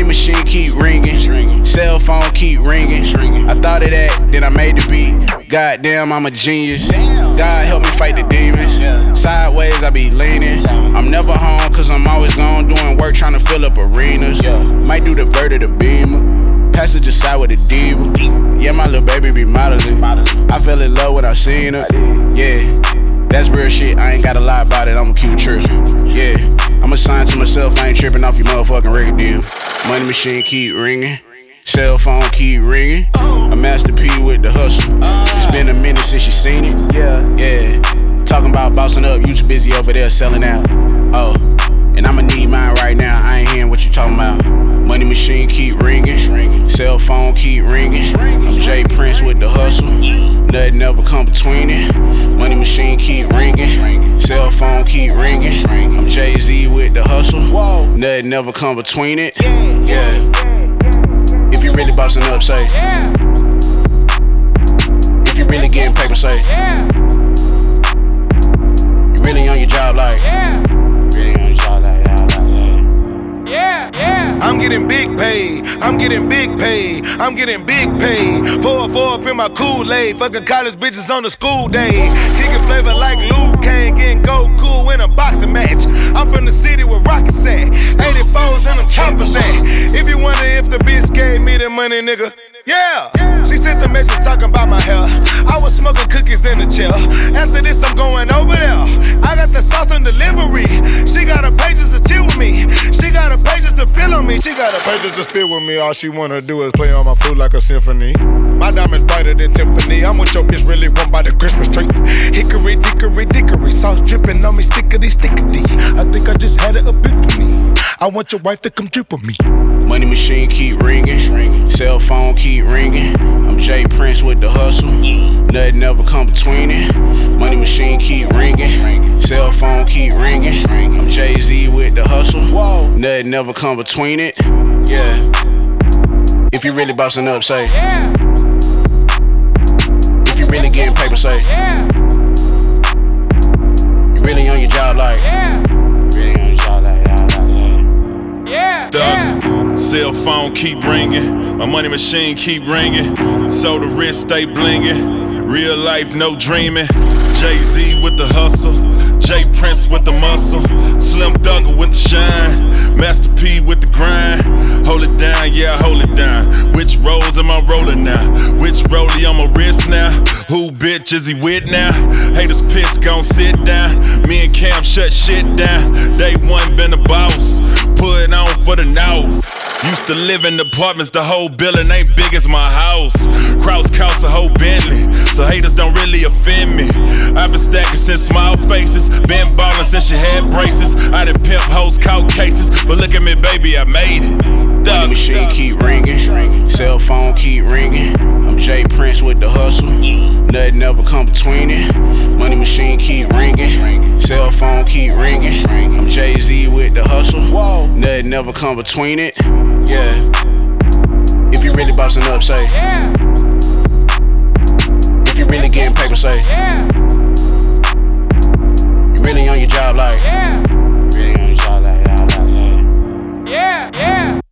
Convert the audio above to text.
Money machine keep ringing, cell phone keep ringing. I thought of that, then I made the beat. Goddamn, I'm a genius. God help me fight the demons. Sideways, I be leaning. I'm never home, cause I'm always gone doing work, trying to fill up arenas. Might do the vert or the beamer. Passenger side with a diva. Yeah, my little baby be modeling. I fell in love when I seen her. Yeah, that's real shit. I ain't gotta lie about it. I'm a cute trip. Yeah, I'm assigned to myself. I ain't tripping off your motherfucking record deal. Money machine keep ringing, cell phone keep ringing. A Master P with the hustle. It's been a minute since you seen it. Yeah. Talking about bossing up, you too busy over there selling out. Oh, and I'ma need mine right now. I ain't hearing what you talking about. Money machine keep ringing, cell phone keep ringing. I'm J Prince with the hustle. Nothing ever come between it. Money machine keep ringing, cell phone keep ringing. I'm Jay-Z with the hustle. Nothing ever come between it. Yeah. If you really bossing up, say. If you really getting paper, say. You really on your job, like. I'm getting big paid, I'm getting big paid, I'm getting big paid. Pour up in my Kool-Aid, fucking college bitches on the school day. Kicking flavor like Luke Kane, getting Goku in a boxing match. I'm from the city where rockets at, 84s and them choppers at. If you wonder if the bitch gave me the money, nigga, yeah. She sent the message talking about my hair. I was smoking cookies in the chair. After this, I'm going over there. I got the sauce on delivery. She got her pages to chill with me. She got her pages to fill on me. She got her pages to spill with me. All she wanna do is play on my flute like a symphony. My diamond's brighter than Tiffany. I'm with your bitch, really want by the Christmas tree. Hickory, dickory, dickory. Sauce dripping on me, stickety, stickety. I think I just had an epiphany. I want your wife to come drip with me. Money machine keep ringing, cell phone keep ringing. I'm J Prince with the hustle. Nothing ever come between it. Money machine keep ringing, cell phone keep ringing. I'm Jay-Z with the hustle. Nothing ever come between it. Yeah. If you really bossing up, say. If you really getting paper, say. You really on your job, like. Cell phone keep ringing, my money machine keep ringing. So the wrist stay blinging, real life no dreaming. Jay-Z with the hustle, J Prince with the muscle, Slim Thugger with the shine, Master P with the grind. Hold it down, yeah, hold it down. Which rolls am I rolling now? Which rollie on my wrist now? Who bitch is he with now? Haters piss, gon' sit down. Me and Cam shut shit down. Day one been the boss, put on for the north. Used to live in apartments, the whole building ain't big as my house. Cross costs a whole Bentley, so haters don't really offend me. I've been stacking since small faces, been ballin' since she had braces. I done pimp hoes, caught cases, but look at me, baby, I made it. Money machine keep ringing, cell phone keep ringing. I'm J Prince with the hustle. Nothing ever come between it. Money machine keep ringing, cell phone keep ringing. I'm Jay-Z with the hustle. Nothing ever come between it. Yeah. If you really bossing up, say. If you really getting paper, say. You really on your job, like.